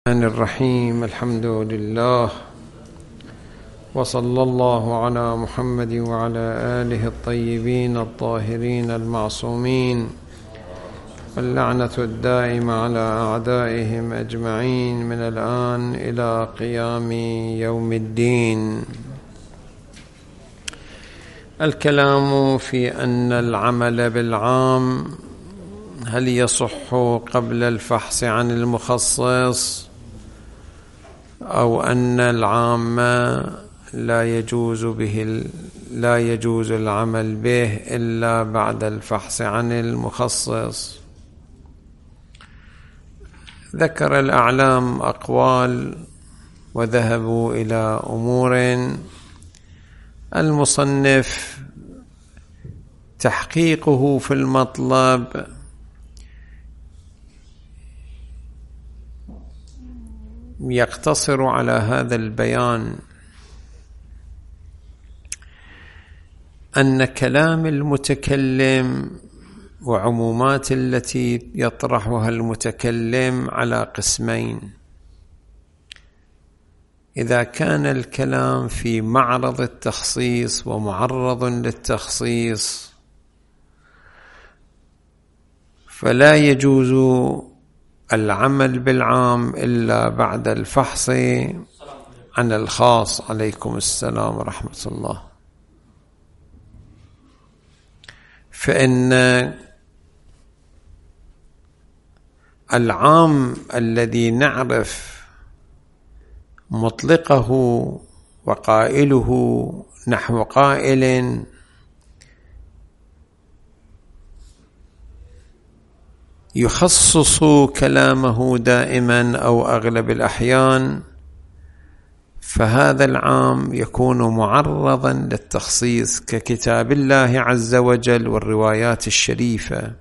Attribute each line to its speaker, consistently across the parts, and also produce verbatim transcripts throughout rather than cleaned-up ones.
Speaker 1: الرحمن الرحيم. الحمد لله، وصلى الله على محمد وعلى آله الطيبين الطاهرين المعصومين، واللعنة الدائمة على أعدائهم أجمعين من الآن إلى قيام يوم الدين. الكلام في أن العمل بالعام هل يصح قبل الفحص عن المخصص، أو أن العام لا يجوز به لا يجوز العمل به إلا بعد الفحص عن المخصص. ذكر الأعلام أقوال وذهبوا إلى أمور المصنف تحقيقه في المطلب يقتصر على هذا البيان، أن كلام المتكلم وعمومات التي يطرحها المتكلم على قسمين. إذا كان الكلام في معرض التخصيص ومعرض للتخصيص فلا يجوز العمل بالعام إلا بعد الفحص عن الخاص. عليكم السلام ورحمة الله. فإن العام الذي نعرف مطلقه وقائله نحو قائل يخصص كلامه دائما أو أغلب الأحيان، فهذا العام يكون معرضا للتخصيص ككتاب الله عز وجل والروايات الشريفة.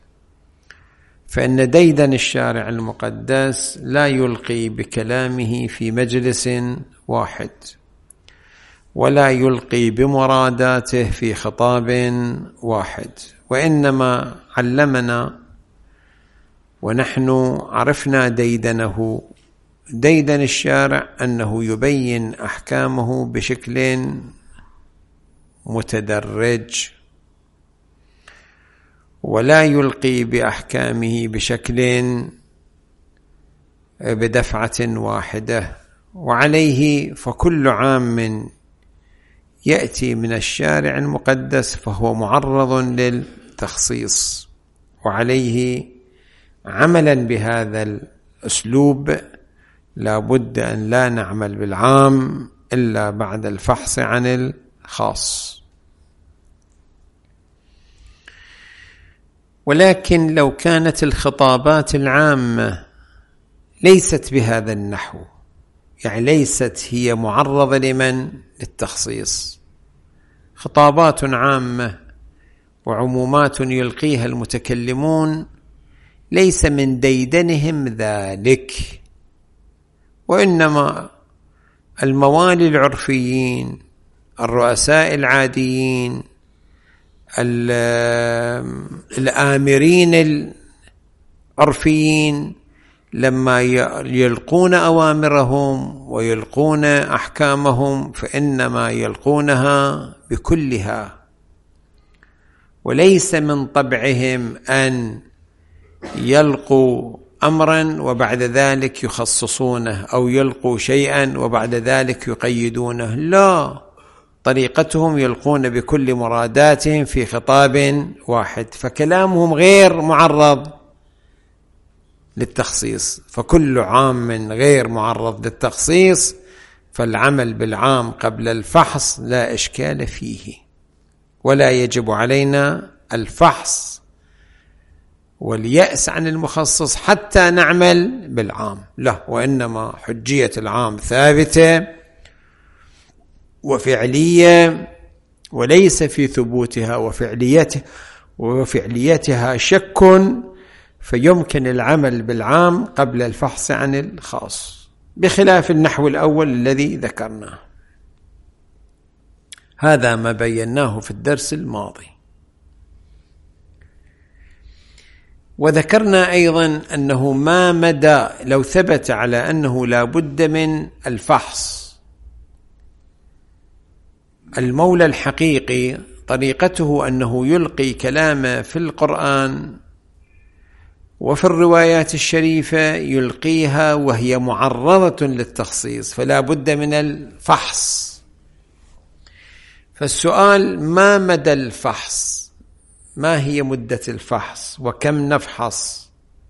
Speaker 1: فإن ديدن الشارع المقدس لا يلقي بكلامه في مجلس واحد، ولا يلقي بمراداته في خطاب واحد، وإنما علمنا ونحن عرفنا ديدنه ديدن الشارع أنه يبين أحكامه بشكل متدرج، ولا يلقي بأحكامه بشكل بدفعة واحدة. وعليه فكل عام يأتي من الشارع المقدس فهو معرض للتخصيص، وعليه عملا بهذا الأسلوب لا بد أن لا نعمل بالعام إلا بعد الفحص عن الخاص. ولكن لو كانت الخطابات العامة ليست بهذا النحو، يعني ليست هي معرضة لمن للتخصيص، خطابات عامة وعمومات يلقيها المتكلمون ليس من ديدنهم ذلك، وإنما الموالي العرفيين، الرؤساء العاديين، الآمرين العرفيين، لما يلقون أوامرهم ويلقون أحكامهم فإنما يلقونها بكلها، وليس من طبعهم أن يلقوا أمرا وبعد ذلك يخصصونه، أو يلقوا شيئا وبعد ذلك يقيدونه. لا، طريقتهم يلقون بكل مراداتهم في خطاب واحد، فكلامهم غير معرض للتخصيص. فكل عام غير معرض للتخصيص، فالعمل بالعام قبل الفحص لا إشكال فيه، ولا يجب علينا الفحص واليأس عن المخصص حتى نعمل بالعام، لا، وإنما حجية العام ثابتة وفعلية، وليس في ثبوتها وفعليته وفعليتها شك، فيمكن العمل بالعام قبل الفحص عن الخاص، بخلاف النحو الأول الذي ذكرناه. هذا ما بيناه في الدرس الماضي. وذكرنا أيضا أنه ما مدى لو ثبت على أنه لا بد من الفحص، المولى الحقيقي طريقته أنه يلقي كلامه في القرآن وفي الروايات الشريفة يلقيها وهي معرضة للتخصيص، فلا بد من الفحص. فالسؤال: ما مدى الفحص؟ ما هي مدة الفحص؟ وكم نفحص؟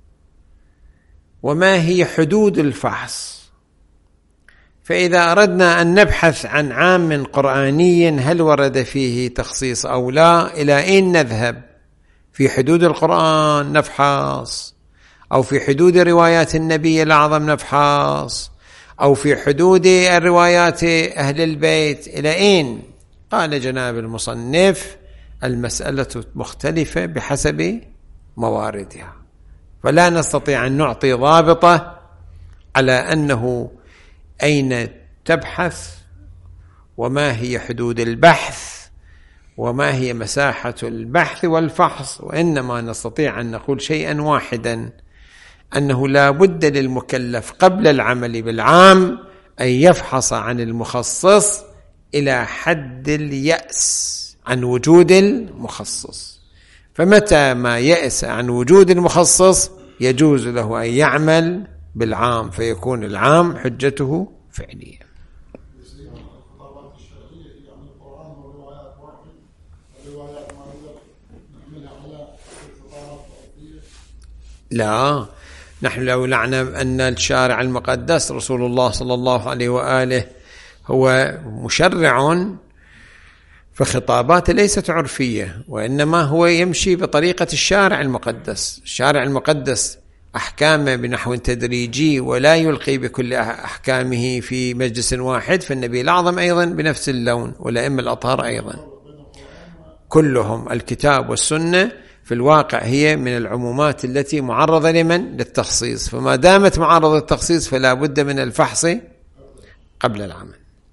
Speaker 1: وما هي حدود الفحص؟ فإذا أردنا أن نبحث عن عام قرآني هل ورد فيه تخصيص أو لا، إلى أين نذهب؟ في حدود القرآن نفحص، أو في حدود روايات النبي الأعظم نفحص، أو في حدود الروايات أهل البيت، إلى أين؟ قال جناب المصنف: المسألة مختلفة بحسب مواردها، فلا نستطيع أن نعطي ضابطة على أنه أين تبحث، وما هي حدود البحث، وما هي مساحة البحث والفحص، وإنما نستطيع أن نقول شيئا واحدا: أنه لا بد للمكلف قبل العمل بالعام أن يفحص عن المخصص إلى حد اليأس عن وجود المخصص، فمتى ما يأس عن وجود المخصص يجوز له أن يعمل بالعام، فيكون العام حجته فعلية. لا، نحن لو نعلم أن الشارع المقدس رسول الله صلى الله عليه وآله هو مشرع، فخطاباته ليست عرفية، وإنما هو يمشي بطريقة الشارع المقدس. الشارع المقدس أحكامه بنحو تدريجي ولا يلقي بكل أحكامه في مجلس واحد، فالنبي الأعظم أيضا بنفس اللون، والأئمة الأطهار أيضا كلهم. الكتاب والسنة في الواقع هي من العمومات التي معرضة لمن؟ للتخصيص، فما دامت معرضة للتخصيص فلا بد من الفحص قبل العمل.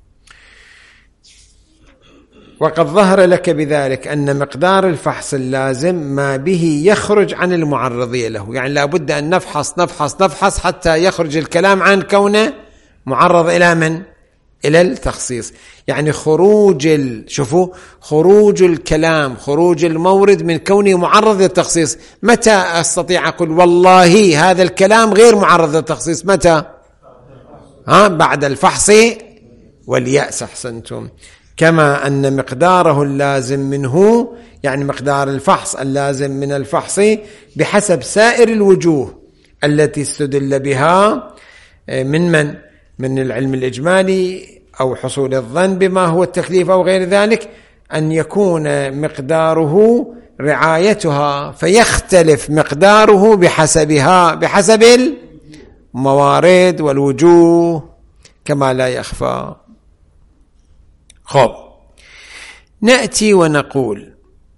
Speaker 1: وقد ظهر لك بذلك أن مقدار الفحص اللازم ما به يخرج عن المعرضية له، يعني لا بد أن نفحص نفحص نفحص حتى يخرج الكلام عن كونه معرض إلى من؟ إلى التخصيص. يعني خروج ال... شوفوا خروج الكلام، خروج المورد من كونه معرض للتخصيص. متى أستطيع أقول والله هذا الكلام غير معرض للتخصيص؟ متى؟ ها؟ بعد الفحص واليأس. أحسنتم. كما أن مقداره اللازم منه، يعني مقدار الفحص اللازم من الفحص بحسب سائر الوجوه التي استدل بها من من؟ من العلم الإجمالي أو حصول الظن بما هو التكليف أو غير ذلك، أن يكون مقداره رعايتها، فيختلف مقداره بحسبها، بحسب الموارد والوجوه كما لا يخفى. خب، نأتي ونقول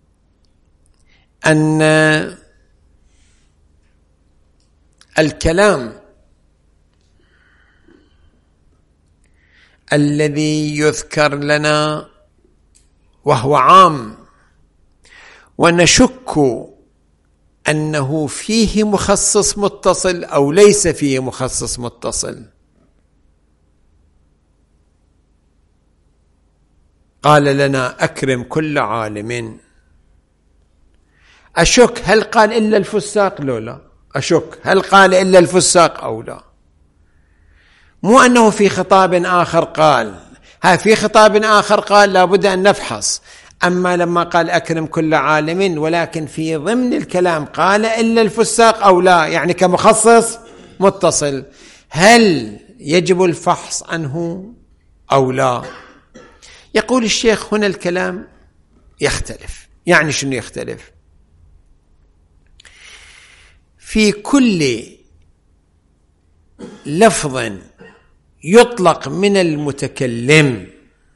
Speaker 1: أن الكلام الذي يذكر لنا وهو عام ونشك أنه فيه مخصص متصل أو ليس فيه مخصص متصل، قال لنا أكرم كل عالم، أشك هل قال إلا الفساق؟ لو لا أشك هل قال إلا الفساق أو لا. مو أنه في خطاب آخر قال، ها في خطاب آخر قال لابد أن نفحص، أما لما قال أكرم كل عالم ولكن في ضمن الكلام قال إلا الفساق أو لا، يعني كمخصص متصل، هل يجب الفحص عنه أو لا؟ يقول الشيخ هنا الكلام يختلف. يعني شنو يختلف؟ في كل لفظ يطلق من المتكلم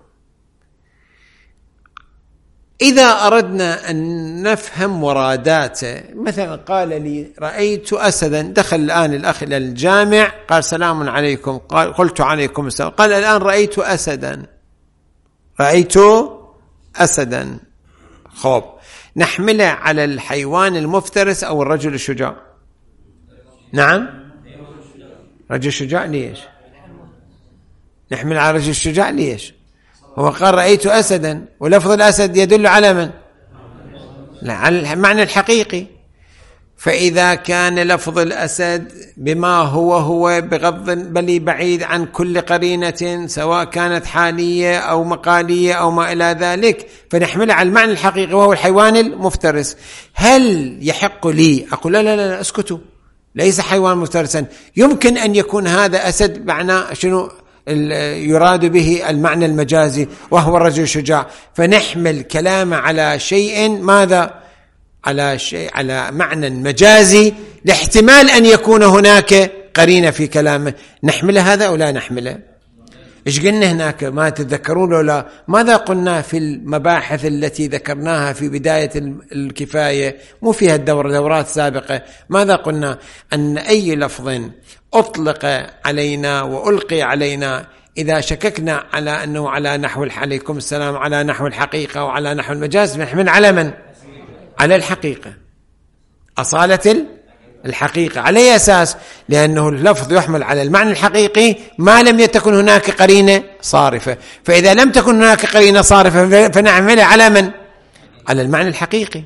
Speaker 1: إذا أردنا أن نفهم مراداته، مثلا قال لي رأيت أسدا، دخل الآن الأخ إلى الجامع قال سلام عليكم، قال قلت عليكم السلام، قال الآن رأيت أسدا، رأيت أسدا. خب، نحمله على الحيوان المفترس أو الرجل الشجاع؟ نعم، رجل شجاع. ليش نحمل على رجل الشجاع؟ ليش؟ هو قال رأيت أسدا، ولفظ الأسد يدل على من؟ لا، على المعنى الحقيقي. فإذا كان لفظ الأسد بما هو هو بغض بل بعيد عن كل قرينة سواء كانت حالية أو مقالية أو ما إلى ذلك، فنحمل على المعنى الحقيقي وهو الحيوان المفترس. هل يحق لي أقول لا لا لا اسكتوا، ليس حيوان مفترسا؟ يمكن أن يكون هذا أسد معنى شنو يراد به المعنى المجازي وهو الرجل الشجاع، فنحمل كلامه على شيء ماذا؟ على شيء، على معنى مجازي لاحتمال أن يكون هناك قرينة في كلامه. نحمله هذا أو لا نحمله؟ إيش قلنا هناك؟ ما تتذكرون ولا ماذا قلنا في المباحث التي ذكرناها في بداية الكفاية، مو فيها الدورة، دورات سابقة؟ ماذا قلنا؟ أن أي لفظ أطلق علينا وألقي علينا إذا شككنا على أنه على نحو عليكم السلام على نحو الحقيقة وعلى نحو المجاز، نحمل على من؟ على الحقيقة، أصالة الحقيقة. على أي أساس؟ لأنه اللفظ يحمل على المعنى الحقيقي ما لم تكن هناك قرينة صارفة، فإذا لم تكن هناك قرينة صارفة فنعمل على من؟ على المعنى الحقيقي.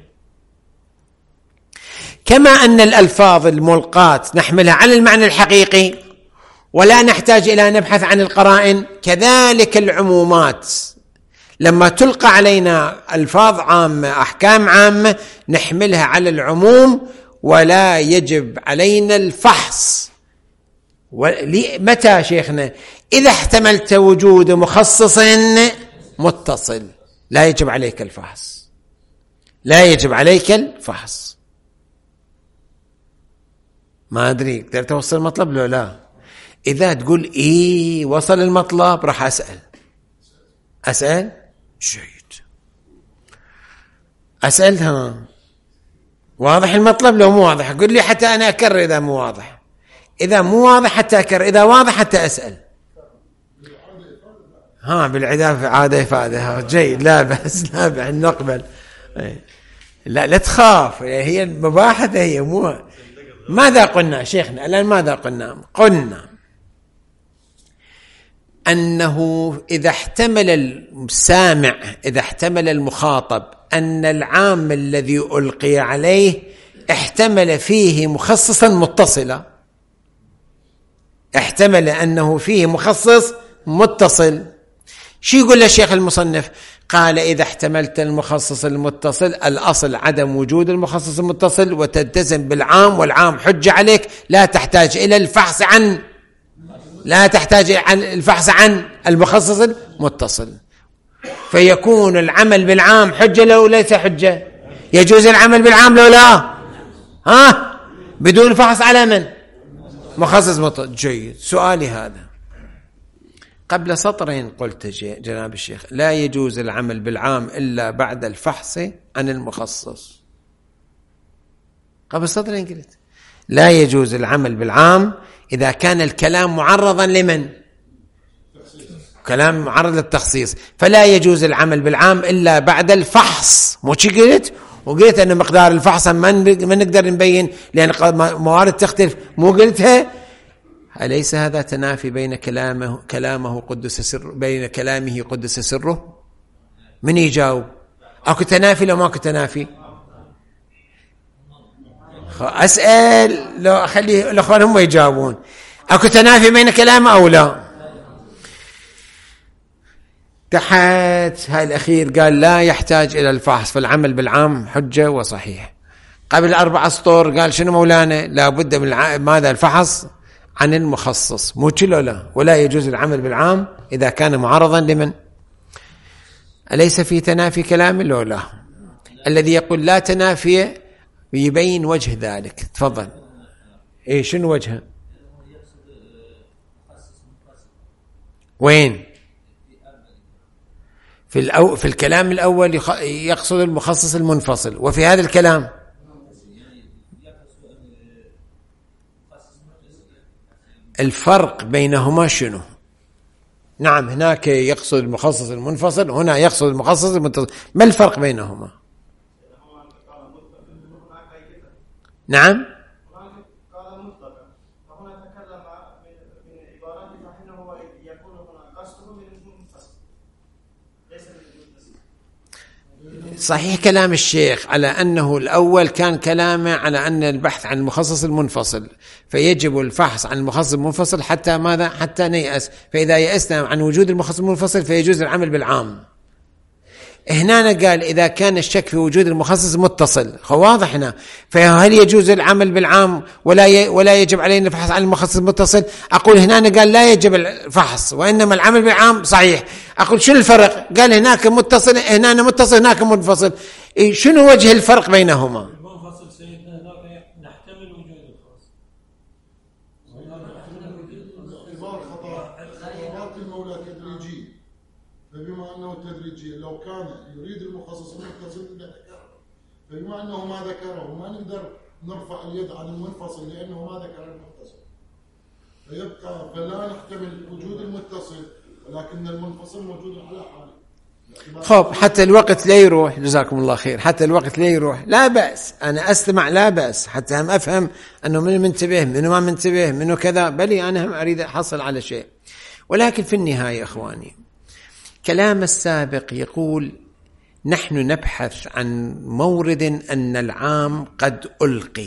Speaker 1: كما أن الألفاظ الملقاة نحملها على المعنى الحقيقي ولا نحتاج إلى نبحث عن القرائن، كذلك العمومات لما تلقى علينا ألفاظ عامة أحكام عامة نحملها على العموم ولا يجب علينا الفحص. متى شيخنا؟ إذا احتملت وجود مخصص متصل لا يجب عليك الفحص، لا يجب عليك الفحص. ما أدري تقدر توصل المطلب لو لا؟ إذا تقول إيه وصل المطلب راح أسأل أسأل جيد أسألها واضح المطلب؟ لو مو واضح قل لي حتى أنا أكرر إذا مو واضح، إذا مو واضح حتى أكرر، إذا واضح حتى أسأل. ها بالعادة عادة إفادة جيد، لا بس لا بأس نقبل. لا لا تخاف، هي المباحث هي مو. ماذا قلنا شيخنا الآن؟ ماذا قلنا؟ قلنا أنه إذا احتمل السامع إذا احتمل المخاطب أن العام الذي ألقي عليه احتمل فيه مخصصا متصلا، احتمل أنه فيه مخصص متصل، شو يقول الشيخ المصنف؟ قال إذا احتملت المخصص المتصل الأصل عدم وجود المخصص المتصل وتلتزم بالعام، والعام حجة عليك، لا تحتاج إلى الفحص عن لا تحتاج عن الفحص عن المخصص المتصل، فيكون العمل بالعام حجة لو ليس حجة. يجوز العمل بالعام لو لا؟ ها بدون فحص على من؟ مخصص متصل. جيد. سؤالي هذا قبل سطرين قلت جناب الشيخ لا يجوز العمل بالعام إلا بعد الفحص عن المخصص. قبل سطرين قلت لا يجوز العمل بالعام إذا كان الكلام معرضا لمن؟ كلام معرض للتخصيص، فلا يجوز العمل بالعام إلا بعد الفحص. مو شي قلت؟ وقلت أن مقدار الفحص ما نقدر نبين لأن موارد تختلف، مو قلتها؟ أليس هذا تنافي بين كلامه كلامه قدس سر بين كلامه قدس سره؟ من يجاوب؟ أكو تنافي لو ما أكو تنافي؟ أسأل لو أخلي الأخوان هم يجاوبون. أكو تنافي بين كلامه أو لا؟ تحت هاي الأخير قال لا يحتاج إلى الفحص، فالعمل بالعام حجة وصحيح. قبل أربع أسطور قال شنو مولانا؟ لا بد من ماذا؟ الفحص عن المخصص. مو كله لا، ولا يجوز العمل بالعام إذا كان معرضا لمن؟ أليس في تنافي كلام لو لا؟ الذي يقول لا تنافي يبين وجه ذلك. تفضل. إيه شنو وجهه؟ وين؟ في الأو في الكلام الأول يقصد المخصص المنفصل، وفي هذا الكلام الفرق بينهما شنو؟ نعم هناك يقصد المخصص المنفصل، هنا يقصد المخصص المتصل، ما الفرق بينهما؟ نعم.
Speaker 2: قال مطلقا، فهنا تكلم من عبارات فإنه يكون هنا قصده من المنفصل ليس من المتصل.
Speaker 1: صحيح كلام الشيخ على أنه الأول كان كلامه على أن البحث عن المخصص المنفصل، فيجب الفحص عن المخصص المنفصل حتى ماذا؟ حتى نيأس، فإذا يأسنا عن وجود المخصص المنفصل فيجوز العمل بالعام. هنا قال إذا كان الشك في وجود المخصص متصل، واضح هنا، فهل يجوز العمل بالعام ولا ي... ولا يجب علينا الفحص عن المخصص المتصل؟ أقول هنا قال لا يجب الفحص وإنما العمل بالعام. صحيح. أقول شنو الفرق؟ قال هناك متصل، هنا متصل، هناك منفصل. شنو وجه الفرق بينهما؟
Speaker 3: المنفصل سيدنا هناك نحتمل وجود الخاص.
Speaker 4: خطأ المولى تدريجي، فبما أنه تدريجي لو كان يريد المخصص المتصل لذكره، فبما أنه ما ذكره ما نقدر نرفع اليد عن المنفصل لأنه ما ذكر المتصل، فيبقى فلا نحتمل وجود المتصل ولكن المنفصل موجود على حاله.
Speaker 1: خب حتى الوقت لا يروح، جزاكم الله خير، حتى الوقت لا يروح، لا بأس، أنا أستمع لا بأس، حتى هم أفهم أنه منو منتبه منو ما منتبه منو كذا، بلي أنا هم أريد أحصل على شيء. ولكن في النهاية إخواني، كلام السابق يقول نحن نبحث عن مورد أن العام قد ألقي،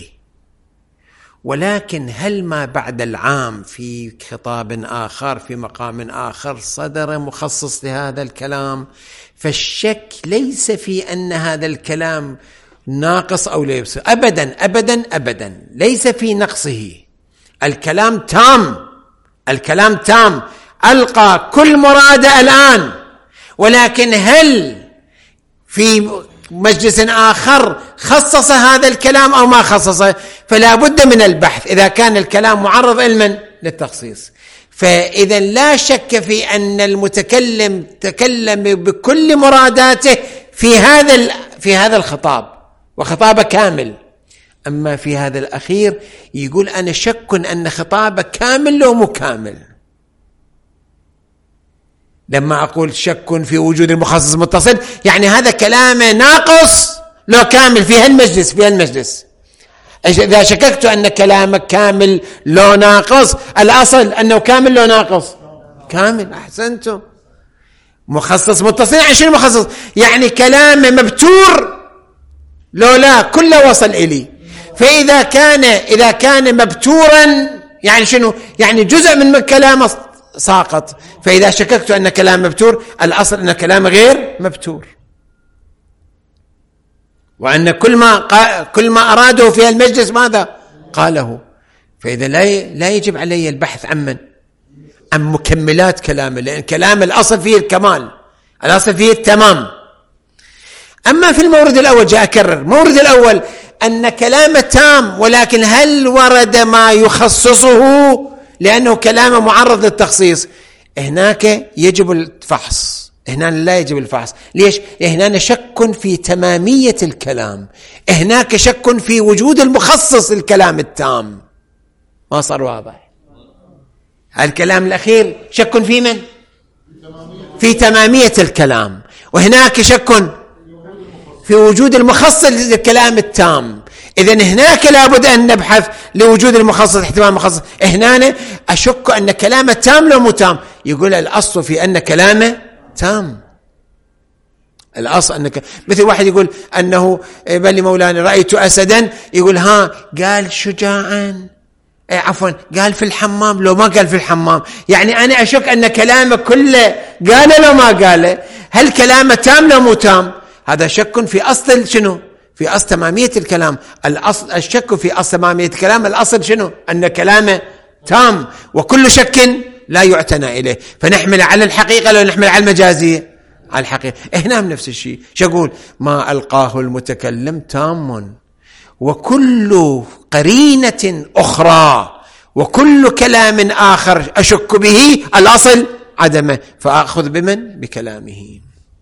Speaker 1: ولكن هل ما بعد العام في خطاب آخر في مقام آخر صدر مخصص لهذا الكلام، فالشك ليس في أن هذا الكلام ناقص أو ليس، أبدا أبدا أبدا ليس في نقصه، الكلام تام، الكلام تام، ألقى كل مراده الآن، ولكن هل في مجلس آخر خصص هذا الكلام أو ما خصصه؟ فلا بد من البحث إذا كان الكلام معرض علما للتخصيص. فإذا لا شك في أن المتكلم تكلم بكل مراداته في هذا في هذا الخطاب وخطابه كامل. أما في هذا الأخير يقول أنا شك أن خطابه كامل لو مو كامل. لما أقول شك في وجود المخصص المتصل يعني هذا كلام ناقص لو كامل في هالمجلس في هالمجلس. إذا شككت أن كلامك كامل لو ناقص، الأصل أنه كامل لو ناقص كامل. أحسنتم. مخصص متصل يعني شنو مخصص؟ يعني كلام مبتور لو لا كله وصل إلي. فإذا كان إذا كان مبتورا يعني شنو؟ يعني جزء من كلامه ساقط. فإذا شككت أن كلام مبتور، الأصل أن كلام غير مبتور، وأن كل ما كل ما أراده في المجلس ماذا قاله. فإذا لا لا يجب علي البحث عن من عن مكملات كلامه، لأن كلام الأصل فيه الكمال، الأصل فيه التمام. أما في المورد الأول جاء أكرر مورد الأول أن كلام تام، ولكن هل ورد ما يخصصه؟ لأنه كلام معرض للتخصيص. هناك يجب الفحص، هنا لا يجب الفحص. ليش؟ هنا شك في تمامية الكلام، هناك شك في وجود المخصص الكلام التام. ما صار واضح؟ الكلام الأخير شك في من؟ في تمامية الكلام، وهناك شك في وجود المخصص للكلام التام. إذن هناك لابد أن نبحث لوجود المخصص، احتمال المخصص. هنا أشك أن كلامه تام لو مو تام. يقول الأصل في أن كلامه تام، الأصل أنك مثل واحد يقول أنه بل مولانا رأيت أسدا، يقول ها قال شجاعا، اي عفوا قال في الحمام لو ما قال في الحمام، يعني أنا أشك أن كلامه كله قال لو ما قال. هل كلامه تام لو مو تام؟ هذا شك في أصل شنو؟ في أصل تمامية الكلام. الأصل الشك في أصل تمامية الكلام، الأصل شنو؟ أن كلامه تام، وكل شك لا يعتنى إليه. فنحمل على الحقيقة لو نحمل على المجازية؟ على الحقيقة. هنا نفس الشيء. شقول ما ألقاه المتكلم تام، وكل قرينة أخرى وكل كلام آخر أشك به الأصل عدمه، فأخذ بمن؟ بكلامه.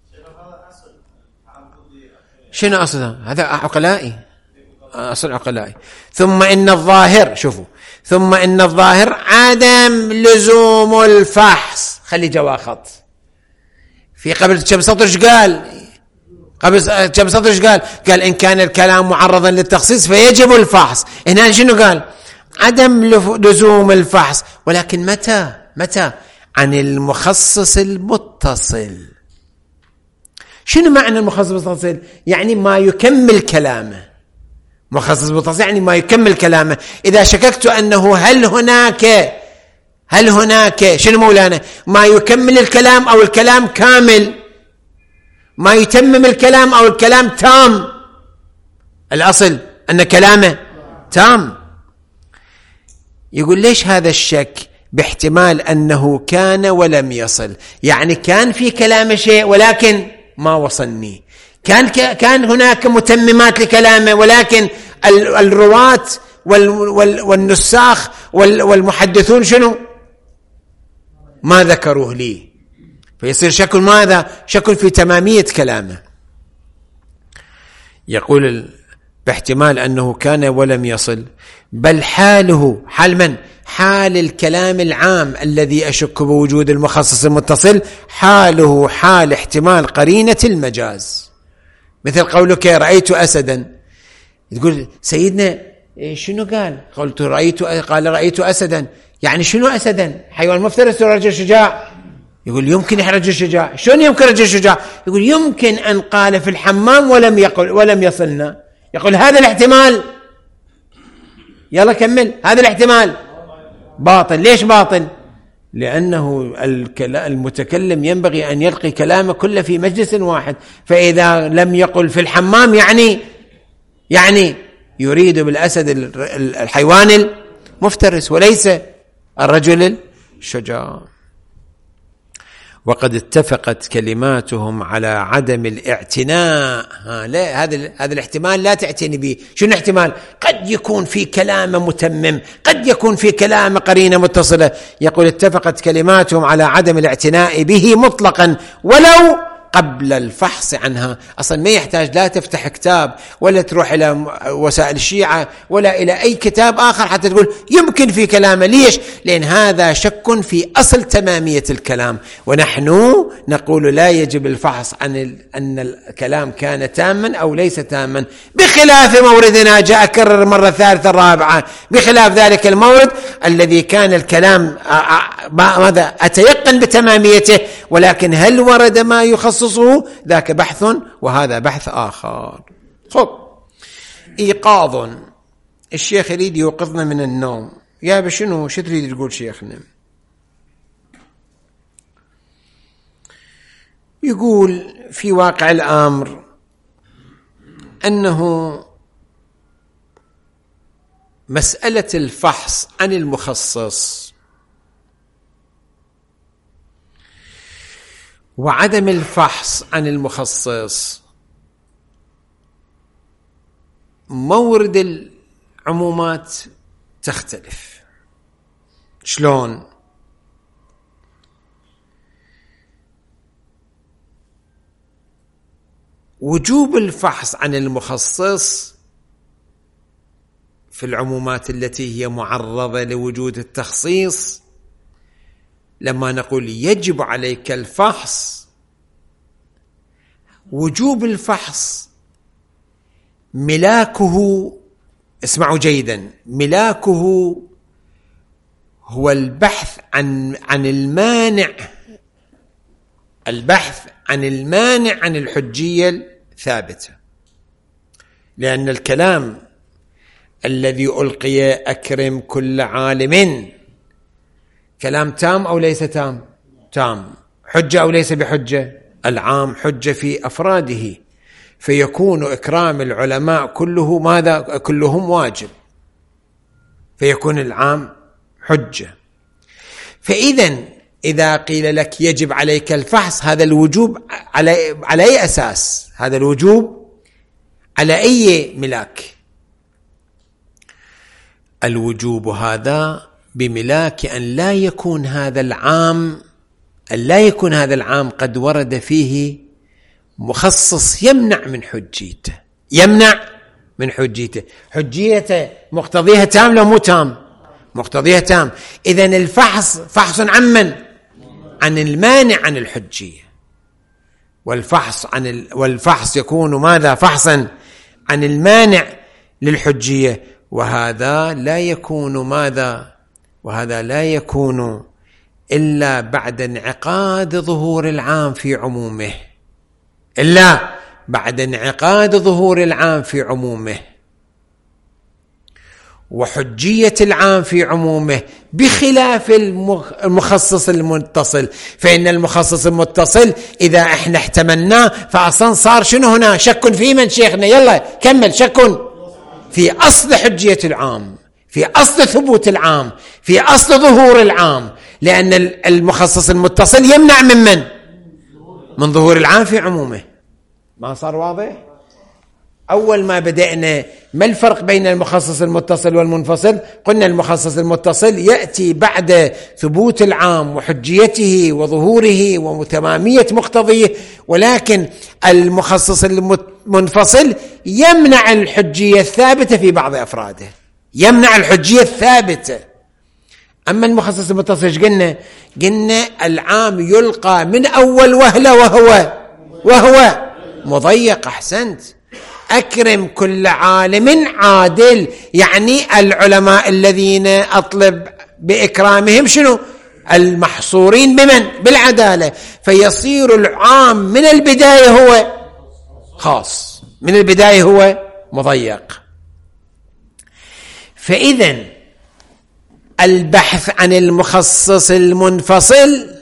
Speaker 1: شنو أصله؟ هذا عقلائي، أصل عقلائي. ثم إن الظاهر، شوفوا، ثم إن الظاهر عدم لزوم الفحص. خلي جوا خط في قبل الشمس سطر. ايش قال قبل كم سطر ايش قال؟ قال إن كان الكلام معرضا للتخصيص فيجب الفحص. هنا شنو قال؟ عدم لزوم الفحص، ولكن متى؟ متى؟ عن المخصص المتصل. شنو معنى المخصص المتصل؟ يعني ما يكمل كلامه. مخصص متصل يعني ما يكمل كلامه. إذا شككت أنه هل هناك هل هناك شنو مولانا؟ ما يكمل الكلام أو الكلام كامل، ما يتمم الكلام أو الكلام تام. الأصل أن كلامه تام. يقول ليش هذا الشك؟ باحتمال أنه كان ولم يصل، يعني كان في كلام شيء ولكن ما وصلني، كان كان هناك متممات لكلامه ولكن الرواة والنساخ والمحدثون شنو؟ ما ذكروه لي، فيصير شك ماذا؟ شك في تمامية كلامه. يقول باحتمال أنه كان ولم يصل، بل حاله حال من؟ حال الكلام العام الذي أشك بوجود المخصص المتصل، حاله حال احتمال قرينة المجاز. مثل قولك رأيت أسدا، تقول سيدنا شنو قال؟ قلت رأيت، قال رأيت أسدا، يعني شنو أسدا؟ حيوان مفترس ولا رجل شجاع؟ يقول يمكن رجل شجاع. شلون يمكن رجل شجاع؟ يقول يمكن أن قال في الحمام ولم يقل ولم يصلنا. يقول هذا الاحتمال، يلا كمل، هذا الاحتمال باطل. ليش باطل؟ لأنه المتكلم ينبغي أن يلقي كلامه كله في مجلس واحد، فإذا لم يقل في الحمام يعني يعني يريد بالأسد الحيوان المفترس وليس الرجل الشجاع. وقد اتفقت كلماتهم على عدم الاعتناء. ها لا، هذا هذا الاحتمال لا تعتني به. شنو الاحتمال؟ قد يكون في كلام متمم، قد يكون في كلام قرينة متصلة. يقول اتفقت كلماتهم على عدم الاعتناء به مطلقا ولو قبل الفحص عنها. أصلا ما يحتاج لا تفتح كتاب ولا تروح إلى وسائل الشيعة ولا إلى أي كتاب آخر حتى تقول يمكن في كلامه. ليش؟ لأن هذا شك في أصل تمامية الكلام، ونحن نقول لا يجب الفحص عن أن الكلام كان تاما أو ليس تاما، بخلاف موردنا جاء كرر مرة ثالثة رابعة، بخلاف ذلك المورد الذي كان الكلام ماذا أتيقن بتماميته، ولكن هل ورد ما يخصصه؟ ذاك بحث وهذا بحث آخر. خب، إيقاظ. الشيخ يريد يوقظنا من النوم. يا بشنو شو تريد تقول شيخنا؟ يقول في واقع الأمر أنه مسألة الفحص عن المخصص وعدم الفحص عن المخصص مورد العمومات تختلف. شلون؟ وجوب الفحص عن المخصص في العمومات التي هي معرضة لوجود التخصيص، لما نقول يجب عليك الفحص، وجوب الفحص ملاكه، اسمعوا جيدا، ملاكه هو البحث عن عن المانع، البحث عن المانع عن الحجية الثابتة. لأن الكلام الذي ألقي أكرم كل عالم كلام تام أو ليس تام؟ تام. حجة أو ليس بحجة؟ العام حجة في أفراده، فيكون إكرام العلماء كله ماذا؟ كلهم واجب، فيكون العام حجة. فإذا إذا قيل لك يجب عليك الفحص، هذا الوجوب على على أي أساس؟ هذا الوجوب على أي ملاك؟ الوجوب هذا بملاك أن لا يكون هذا العام أن لا يكون هذا العام قد ورد فيه مخصص يمنع من حجيته، يمنع من حجيته. حجيته مقتضيها تام لو مو تام؟ مقتضيها تام. إذن الفحص فحص عن من؟ عن المانع عن الحجية. والفحص عن ال... والفحص يكون ماذا؟ فحصا عن المانع للحجية، وهذا لا يكون ماذا؟ وهذا لا يكون إلا بعد انعقاد ظهور العام في عمومه، إلا بعد انعقاد ظهور العام في عمومه وحجية العام في عمومه، بخلاف المخصص المتصل. فإن المخصص المتصل إذا احنا احتملناه فأصلا صار شنو هنا؟ شك في من شيخنا؟ يلا كمل. شك في أصل حجية العام، في أصل ثبوت العام، في أصل ظهور العام، لأن المخصص المتصل يمنع من من؟ من ظهور العام في عمومه. ما صار واضح؟ أول ما بدأنا ما الفرق بين المخصص المتصل والمنفصل؟ قلنا المخصص المتصل يأتي بعد ثبوت العام وحجيته وظهوره وتمامية مقتضيه، ولكن المخصص المنفصل يمنع الحجية الثابتة في بعض أفراده، يمنع الحجية الثابتة. أما المخصص المتصل ايش قلنا؟ قلنا العام يلقى من أول وهلة وهو وهو مضيق. أحسنت، أكرم كل عالم عادل، يعني العلماء الذين أطلب بإكرامهم شنو؟ المحصورين بمن؟ بالعدالة. فيصير العام من البداية هو خاص، من البداية هو مضيق. فإذن البحث عن المخصص المنفصل،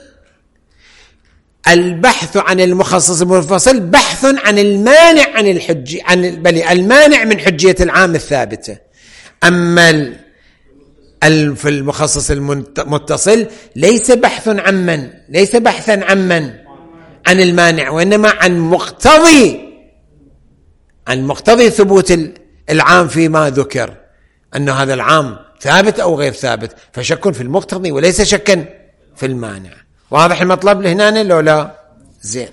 Speaker 1: البحث عن المخصص المنفصل بحث عن المانع عن الحج عن بل المانع من حجية العام الثابتة. أما في المخصص المتصل ليس بحث عن من، ليس بحثا عن من؟ عن المانع، وإنما عن مقتضي، عن مقتضي ثبوت العام فيما ذكر، أن هذا العام ثابت أو غير ثابت، فشك في المقتضي وليس شكا في المانع. واضح المطلب لهنا لو لا؟ زين.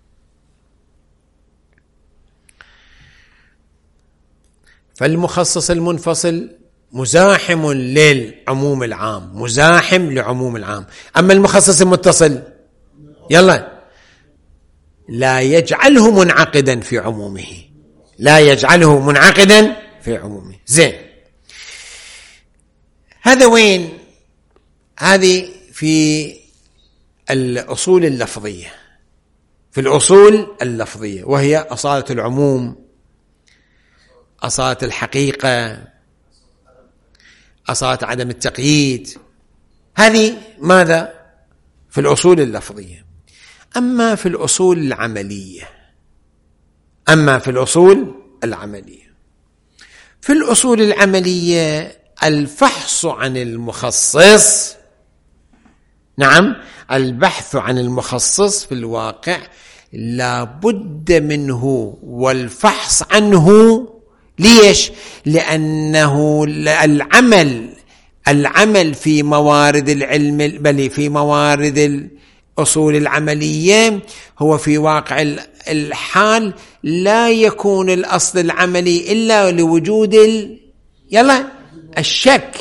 Speaker 1: فالمخصص المنفصل مزاحم للعموم العام، مزاحم لعموم العام. أما المخصص المتصل يلا لا يجعله منعقدا في عمومه، لا يجعله منعقدا في عمومه. زين، هذا وين؟ هذه في الأصول اللفظية، في الأصول اللفظية، وهي أصالة العموم، أصالة الحقيقة، أصالة عدم التقييد. هذه ماذا؟ في الأصول اللفظية. أما في الأصول العملية، أما في الأصول العملية في الأصول العملية الفحص عن المخصص، نعم البحث عن المخصص في الواقع لا بد منه والفحص عنه. ليش؟ لأنه العمل العمل في موارد العلم، بل في موارد الأصول العملية، هو في واقع الحال لا يكون الأصل العملي إلا لوجود ال... يلا الشك.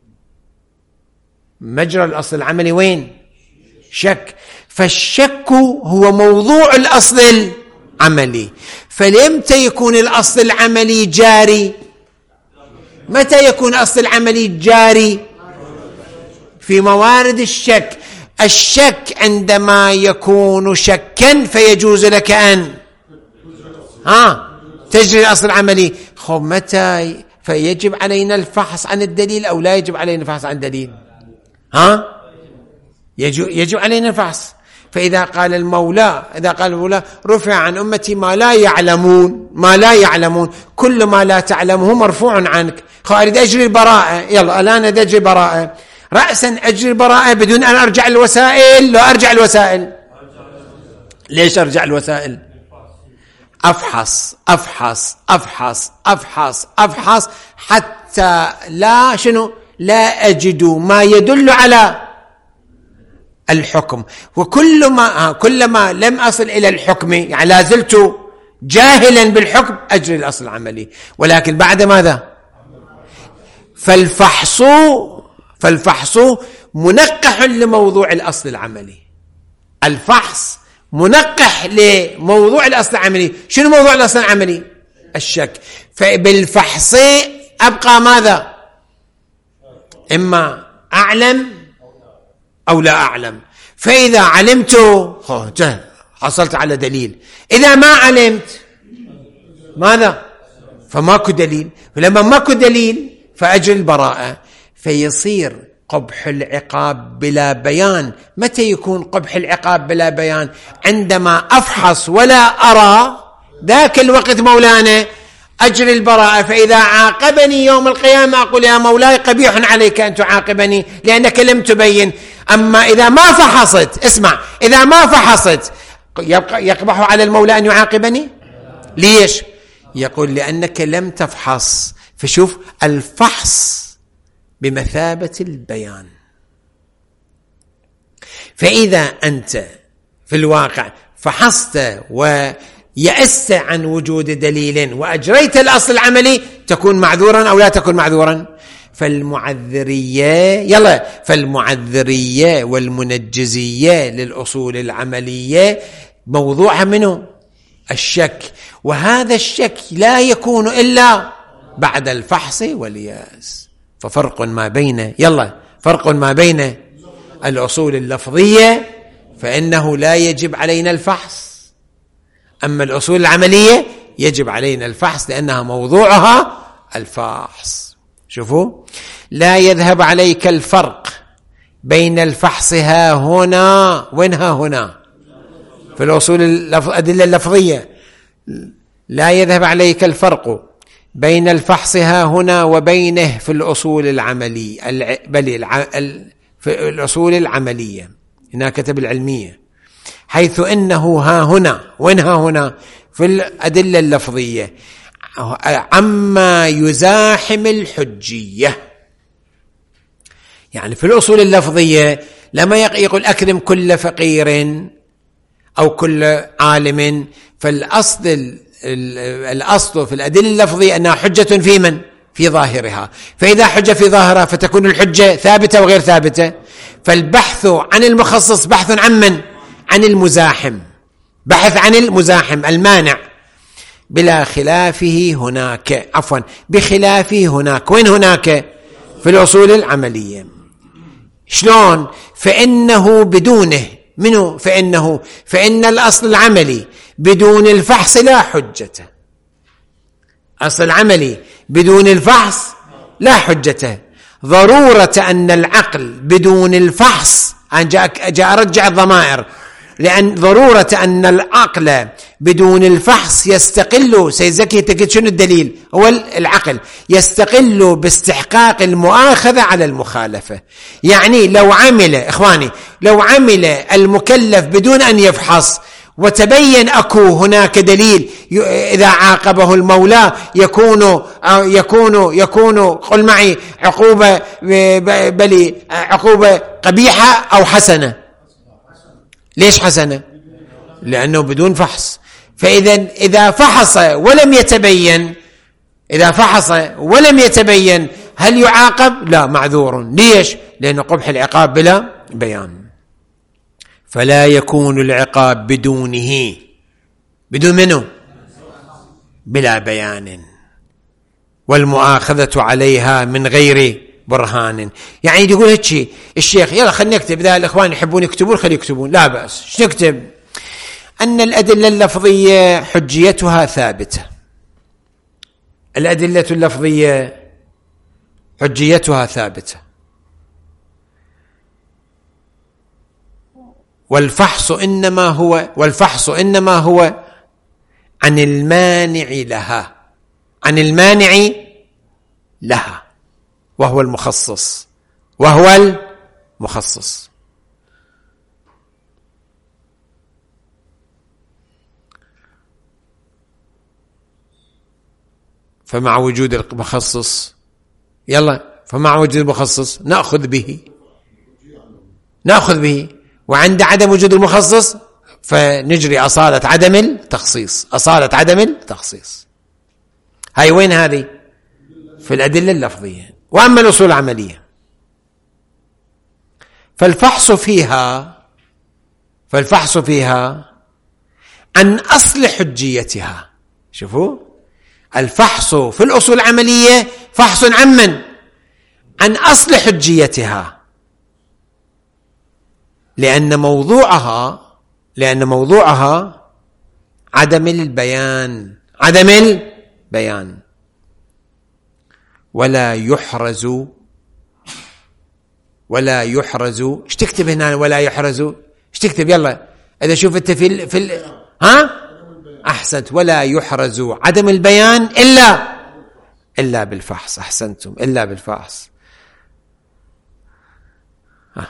Speaker 1: مجرى الأصل العملي وين؟ شك. فالشك هو موضوع الأصل العملي. فلمتى يكون الأصل العملي جاري؟ متى يكون الأصل العملي جاري؟ في موارد الشك. الشك عندما يكون شكا فيجوز لك أن ها تجري الأصل العملي. خب متى فيجب علينا الفحص عن الدليل أو لا يجب علينا الفحص عن الدليل؟ ها يجب, يجب علينا الفحص. فإذا قال المولى إذا قال المولى رفع عن أمتي ما لا يعلمون، ما لا يعلمون، كل ما لا تعلمه مرفوع عنك. خارج أجري البراءة، يلا الآن أجري البراءة، رأسا أجري البراءة بدون أن أرجع الوسائل. لو أرجع الوسائل، ليش أرجع الوسائل؟ أفحص أفحص أفحص أفحص أفحص حتى لا شنو لا أجد ما يدل على الحكم. وكل ما كلما لم أصل إلى الحكم، يعني لا زلت جاهلا بالحكم، أجري الأصل العملي. ولكن بعد ماذا؟ فالفحص فالفحص منقح لموضوع الأصل العملي. الفحص منقح لموضوع الأصل العملي. شنو موضوع الأصل العملي؟ الشك. فبالفحص أبقى ماذا؟ إما أعلم أو لا أعلم. فإذا علمت حصلت على دليل، إذا ما علمت ماذا؟ فماكو دليل. فلما ماكو دليل فأجري البراءة. فيصير قبح العقاب بلا بيان. متى يكون قبح العقاب بلا بيان؟ عندما أفحص ولا أرى، ذاك الوقت مولانا أجري البراءة. فإذا عاقبني يوم القيامة أقول يا مولاي قبيح عليك أن تعاقبني لأنك لم تبين. أما إذا ما فحصت، اسمع، إذا ما فحصت يقبح على المولى أن يعاقبني؟ ليش؟ يقول لأنك لم تفحص. فشوف، الفحص بمثابة البيان. فإذا أنت في الواقع فحصت ويأست عن وجود دليل وأجريت الأصل العملي، تكون معذورا أو لا تكون معذورا؟ فالمعذرية يلا فالمعذرية والمنجزية للأصول العملية موضوعها منه الشك. وهذا الشك لا يكون إلا بعد الفحص والياس. ففرق ما بين يلا فرق ما بين الأصول اللفظية فإنه لا يجب علينا الفحص، أما الأصول العملية يجب علينا الفحص لأنها موضوعها الفحص. شوفوا، لا يذهب عليك الفرق بين الفحص ها هنا وينها هنا في الأصول الأدلة اللفظية. لا يذهب عليك الفرق بين الفحص ها هنا وبينه في الأصول العملية، بل في الأصول العملية هنا كتب العلمية، حيث إنه ها هنا وينها هنا في الأدلة اللفظية عما يزاحم الحجية. يعني في الأصول اللفظية لما يقول أكرم كل فقير أو كل عالم، فالأصل الأصل في الأدلة اللفظية أنها حجة في من؟ في ظاهرها. فإذا حجة في ظاهرها فتكون الحجة ثابتة وغير ثابتة. فالبحث عن المخصص بحث عن من؟ عن المزاحم، بحث عن المزاحم المانع. بلا خلافه هناك عفوا بخلافه هناك. وين هناك؟ في الأصول العملية. شلون؟ فإنه بدونه منه فإنه فإن الأصل العملي بدون الفحص لا حجة. أصل العملي بدون الفحص لا حجة. ضرورة أن العقل بدون الفحص، جاء جاء أرجع الضمائر، لأن ضرورة أن العقل بدون الفحص يستقل. سيد زكي تقول شنو الدليل؟ هو العقل يستقل باستحقاق المؤاخذة على المخالفة. يعني لو عمل إخواني لو عمل المكلف بدون أن يفحص وتبين أكو هناك دليل إذا عاقبه المولى يكون يكون يكون قل معي عقوبة بل عقوبة قبيحة أو حسنة. ليش حسنة؟ لأنه بدون فحص. فإذا إذا فحص ولم يتبين إذا فحص ولم يتبين هل يعاقب؟ لا، معذور. ليش؟ لأن قبح العقاب بلا بيان. فلا يكون العقاب بدونه بدون منه بلا بيان، والمؤاخذة عليها من غير برهان. يعني يقول هيك الشيخ يلا خلينا نكتب، إذا الإخوان يحبون يكتبون خلي يكتبون، لا بأس. شو نكتب؟ أن الأدلة اللفظية حجيتها ثابتة. الأدلة اللفظية حجيتها ثابتة، والفحص إنما هو والفحص إنما هو عن المانع لها عن المانع لها وهو المخصص وهو المخصص. فمع وجود المخصص يلا فمع وجود المخصص نأخذ به نأخذ به وعند عدم وجود المخصص فنجري أصالة عدم التخصيص أصالة عدم التخصيص. هاي وين هذه؟ في الأدلة اللفظية. وأما الأصول العملية فالفحص فيها فالفحص فيها عن أصل حجيتها. شوفوا، الفحص في الأصول العملية فحص عن من؟ عن أصل حجيتها، لأن موضوعها لأن موضوعها عدم البيان عدم البيان ولا يحرز ولا يحرز ايش تكتب هنا؟ ولا يحرز ايش تكتب؟ يلا إذا شوفت في ال... في ال... ها أحسنت. ولا يحرز عدم البيان إلا إلا بالفحص. أحسنتم، إلا بالفحص. ها.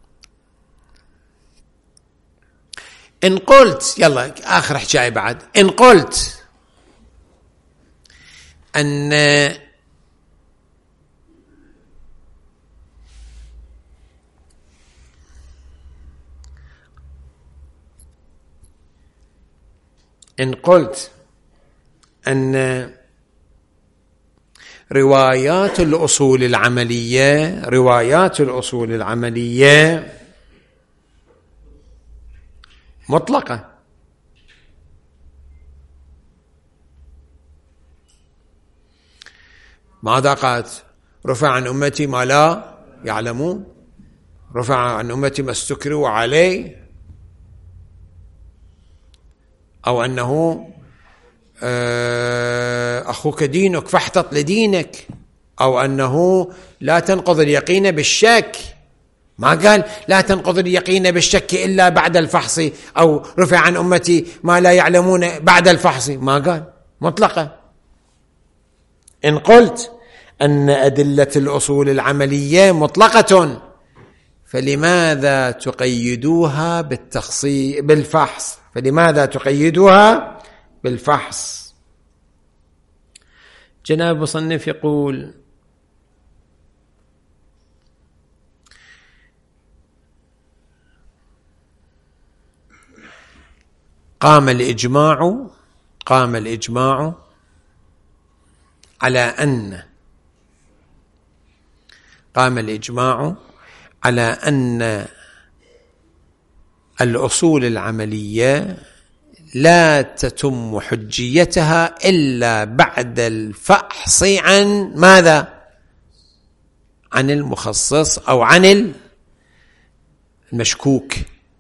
Speaker 1: إن قلت، يلا آخر حكاية بعد، إن قلت أن إن قلت أن روايات الأصول العملية روايات الأصول العملية مطلقة، ماذا قالت؟ رفع عن أمتي ما لا يعلمون، رفع عن أمتي ما استكروا عليه، أو أنه أخوك دينك فاحتط لدينك، أو أنه لا تنقض اليقين بالشك. ما قال لا تنقض اليقين بالشك إلا بعد الفحص، أو رفع عن أمتي ما لا يعلمون بعد الفحص، ما قال، مطلقة. إن قلت أن أدلة الأصول العملية مطلقة فلماذا تقيدوها بالتخصيص بالفحص؟ فلماذا تقيدوها بالفحص؟ جناب مصنف يقول: قام الإجماع قام الإجماع على أن قام الإجماع على أن الأصول العملية لا تتم حجيتها إلا بعد الفحص عن ماذا؟ عن المخصص أو عن المشكوك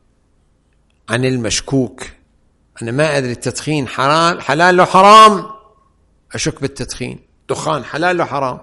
Speaker 1: عن المشكوك أنا ما أدري التدخين حلال حلال له حرام، أشك بالتدخين، دخان حلال له حرام،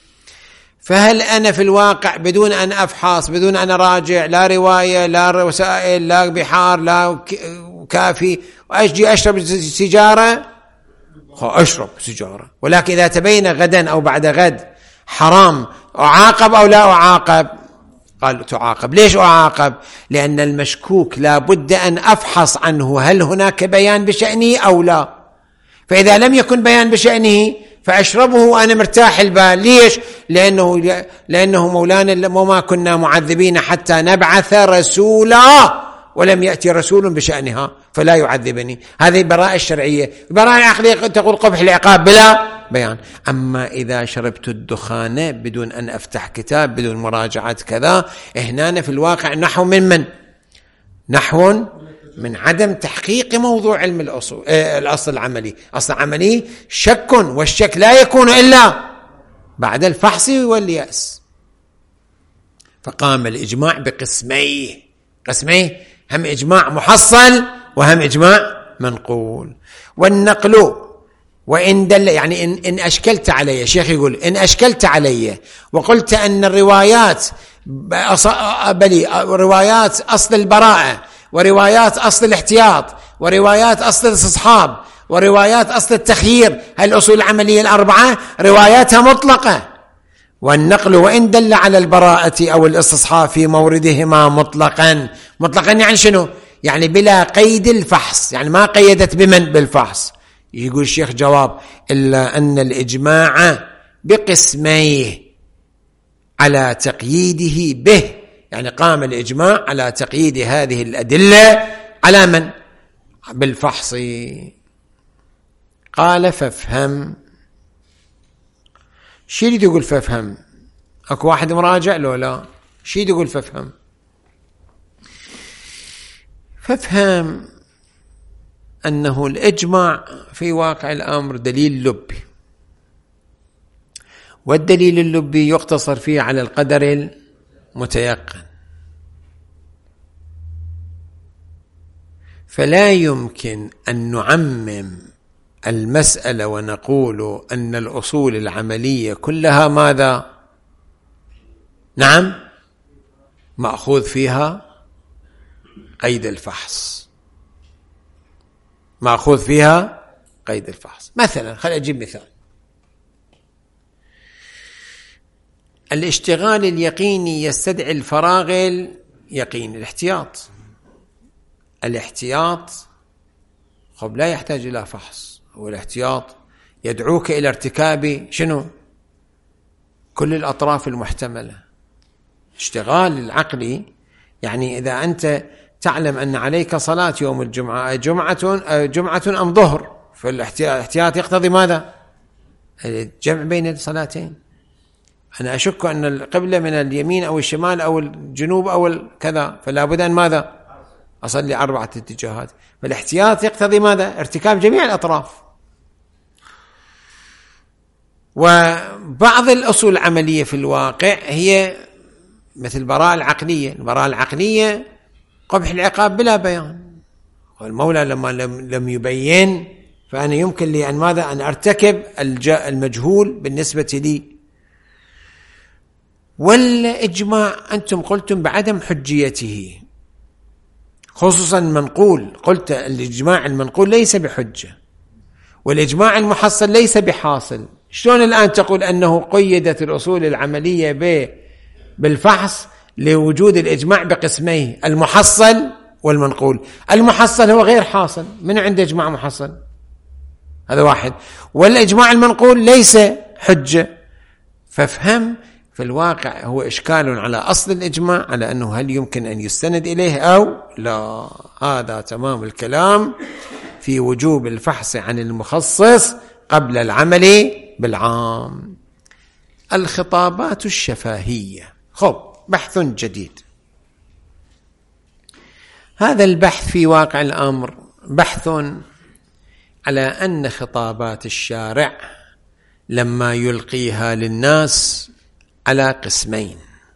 Speaker 1: فهل أنا في الواقع بدون أن أفحص، بدون أن أراجع، لا رواية لا وسائل لا بحار لا كافي، وأجي أشرب سيجارة، أشرب سيجارة، ولكن إذا تبين غدا أو بعد غد حرام أعاقب أو لا أعاقب؟ قال تعاقب. ليش أعاقب؟ لأن المشكوك لا بد أن أفحص عنه هل هناك بيان بشأنه أو لا، فإذا لم يكن بيان بشأنه فأشربه وأنا مرتاح البال. ليش؟ لأنه, لأنه مولانا وما كنا معذبين حتى نبعث رسولا ولم يأتي رسول بشأنها فلا يعذبني. هذه براءة الشرعية. براءة العقلية تقول قبح العقاب بلا بيان. أما إذا شربت الدخان بدون أن أفتح كتاب، بدون مراجعة كذا، هنا في الواقع نحو من من نحو من عدم تحقيق موضوع علم الأصول آه الأصل العملي. أصل عملي شك، والشك لا يكون إلا بعد الفحص واليأس. فقام الإجماع بقسميه قسميه هم إجماع محصل وهم إجماع منقول. والنقل وإن دل يعني إن, إن أشكلت علي، شيخ يقول إن أشكلت علي وقلت أن الروايات بلي روايات أصل البراءة وروايات أصل الاحتياط وروايات أصل الاستصحاب وروايات أصل التخيير، هالأصول العملية الأربعة رواياتها مطلقة. والنقل وإن دل على البراءة أو الاستصحاب في موردهما مطلقا. مطلقا يعني شنو؟ يعني بلا قيد الفحص، يعني ما قيدت بمن؟ بالفحص. يقول الشيخ جواب: إلا أن الإجماع بقسميه على تقييده به، يعني قام الإجماع على تقييد هذه الأدلة على من؟ بالفحص. قال: فافهم. شو يريد يقول فافهم؟ أكو واحد مراجع له؟ لا. شو يريد يقول فافهم؟ فافهم أنه الإجماع في واقع الأمر دليل لبي، والدليل اللبي يقتصر فيه على القدر المتيقن، فلا يمكن أن نعمم المسألة ونقول أن الأصول العملية كلها ماذا؟ نعم، مأخوذ فيها قيد الفحص، مأخوذ فيها قيد الفحص. مثلا خلينا أجيب مثال، الاشتغال اليقيني يستدعي الفراغ اليقيني، الاحتياط. الاحتياط خب لا يحتاج إلى فحص، والاحتياط يدعوك إلى ارتكاب شنو؟ كل الأطراف المحتملة. اشتغال العقلي يعني إذا أنت تعلم أن عليك صلاة يوم الجمعة، جمعة جمعة أم ظهر، فالاحتياط يقتضي ماذا؟ الجمع بين الصلاتين. أنا أشك أن القبلة من اليمين أو الشمال أو الجنوب أو كذا، فلا بد أن ماذا؟ أصلي أربعة اتجاهات. فالاحتياط يقتضي ماذا؟ ارتكاب جميع الأطراف. وبعض الأصول العملية في الواقع هي مثل البراءة العقلية. البراءة العقلية قبح العقاب بلا بيان، والمولى لما لم يبين فأنا يمكن لي أن ماذا؟ أن أرتكب المجهول بالنسبة لي. والإجماع أنتم قلتم بعدم حجيته، خصوصا المنقول، قلت الإجماع المنقول ليس بحجة، والإجماع المحصل ليس بحاصل. شلون الآن تقول أنه قيدت الأصول العملية بالفحص لوجود الإجماع بقسميه، المحصل والمنقول؟ المحصل هو غير حاصل، من عنده إجماع محصل؟ هذا واحد. والإجماع المنقول ليس حجة. فافهم في الواقع هو إشكال على أصل الإجماع، على أنه هل يمكن أن يستند إليه أو لا. هذا تمام الكلام في وجوب الفحص عن المخصص قبل العمل بالعام. الخطابات الشفاهية، خب بحث جديد. هذا البحث في واقع الأمر بحث على أن خطابات الشارع لما يلقيها للناس على قسمين.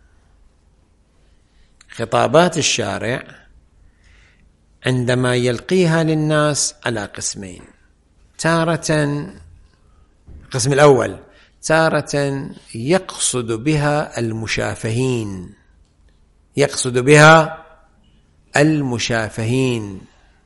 Speaker 1: خطابات الشارع عندما يلقيها للناس على قسمين، تارة القسم الأول تارة يقصد بها المشافهين، يقصد بها المشافهين،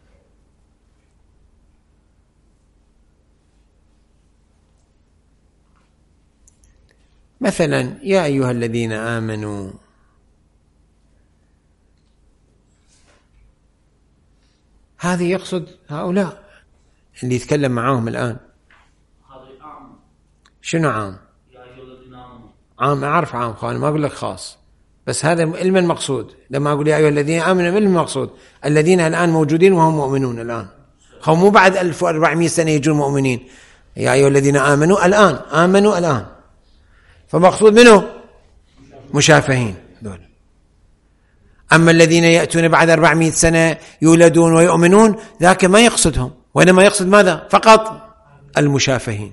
Speaker 1: مثلا يا أيها الذين آمنوا هذه يقصد هؤلاء اللي يتكلم معاهم الآن. شنو عام؟ عام أعرف عام، أنا ما أقول لك خاص، بس هذا علم المقصود. لما أقول يا أيها الذين آمنوا علم المقصود الذين الآن موجودين وهم مؤمنون الآن، هم مو بعد ألف وأربعمائة سنة يجون مؤمنين. يا أيها الذين آمنوا الآن، آمنوا الآن، فمقصود منه مشافهين دول. أما الذين يأتون بعد أربعمائة سنة يولدون ويؤمنون ذاك ما يقصدهم، وإنما يقصد ماذا؟ فقط المشافهين.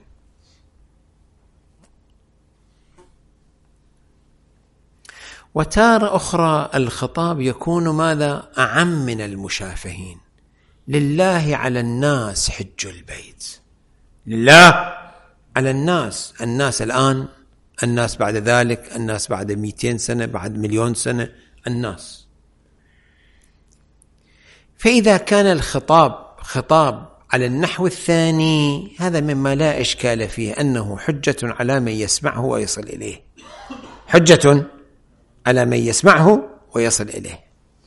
Speaker 1: وتارة أخرى الخطاب يكون ماذا؟ أعم من المشافهين. لله على الناس حج البيت، لله على الناس، الناس الآن، الناس بعد ذلك، الناس بعد مئتين سنة، بعد مليون سنة، الناس. فإذا كان الخطاب خطاب على النحو الثاني هذا مما لا إشكال فيه، أنه حجة على من يسمعه ويصل إليه، حجة على من يسمعه ويصل إليه.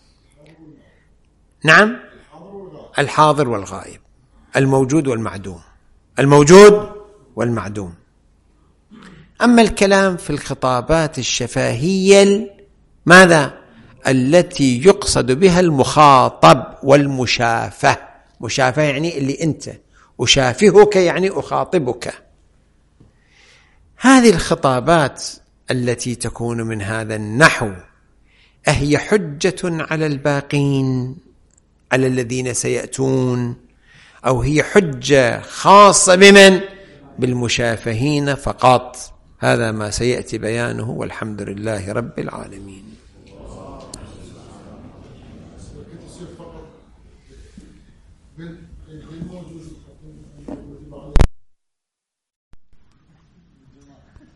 Speaker 1: نعم، الحاضر والغائب، الموجود والمعدوم، الموجود والمعدوم. أما الكلام في الخطابات الشفاهية ماذا؟ التي يقصد بها المخاطب والمشافه. مشافه يعني اللي أنت، أشافهك يعني أخاطبك. هذه الخطابات التي تكون من هذا النحو أهي حجة على الباقين، على الذين سيأتون، أو هي حجة خاصة بمن؟ بالمشافهين فقط. هذا ما سيأتي بيانه، والحمد لله رب العالمين.
Speaker 4: تصير فقط بالموجود